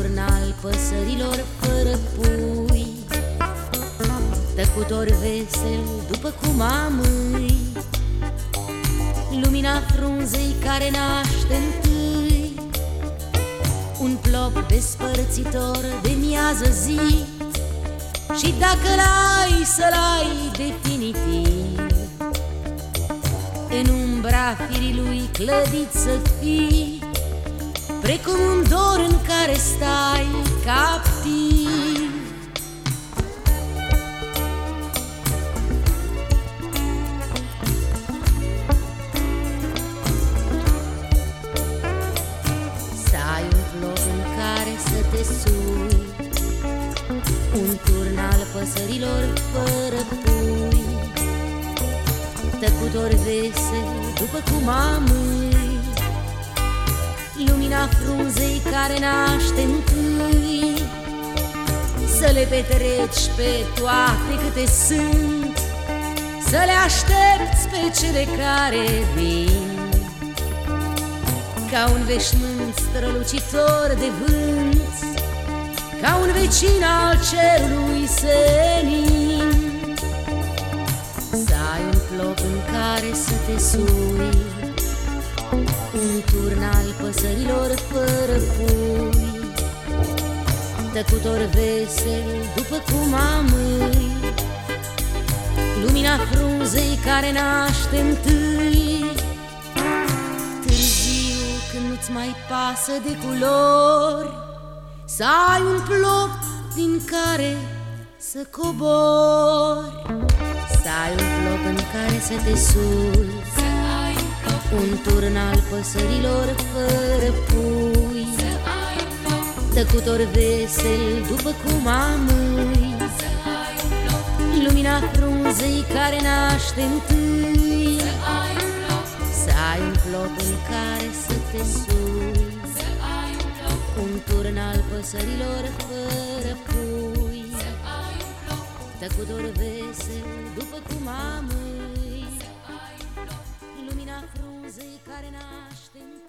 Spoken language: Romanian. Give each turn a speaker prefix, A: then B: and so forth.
A: turn al păsărilor fără pui, tăcutor vesel după cum amâi, lumina frunzei care naște întâi, un plop despărțitor de miază zi. Și dacă l-ai, să-l ai definitiv, în umbra firii lui clădit să fii, precum un dor în care stai captiv. Să ai un loc în care să te sui, un turn al păsărilor fără pui, tăcutor vesel după cum amâi, lumina frunzei care naște întâi, să le petreci pe toate câte sunt, să le aștepți pe cele care vin, ca un veșmânt strălucitor de vânt, ca un vecin al cerului senin. Să ai un plop în care să te sui, un turn al păsărilor fără pui, tăcutor vesel după cum amâi, lumina frunzei care naște întâi, târziu când nu-ți mai pasă de culori, să ai un plop din care să cobori. Să ai un plop în care să te sui, un turn al păsărilor fără pui, tăcutor vesel după cum amâi, lumina frunzei care naște întâi. Să ai un plop în care să te sui, un turn al păsărilor fără pui, tăcutor vesel după cum amâi, lumina frunzei care naște.